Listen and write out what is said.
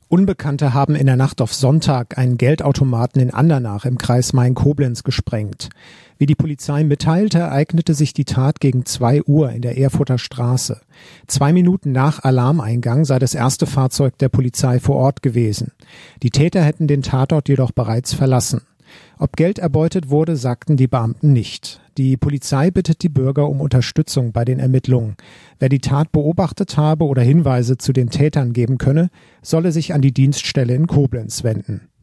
Unbekannte haben in der Nacht auf Sonntag einen Geldautomaten in Andernach im Kreis Main-Koblenz gesprengt. Wie die Polizei mitteilte, ereignete sich die Tat gegen 2 Uhr in der Erfurter Straße. 2 Minuten nach Alarmeingang sei das erste Fahrzeug der Polizei vor Ort gewesen. Die Täter hätten den Tatort jedoch bereits verlassen. Ob Geld erbeutet wurde, sagten die Beamten nicht. Die Polizei bittet die Bürger um Unterstützung bei den Ermittlungen. Wer die Tat beobachtet habe oder Hinweise zu den Tätern geben könne, solle sich an die Dienststelle in Koblenz wenden.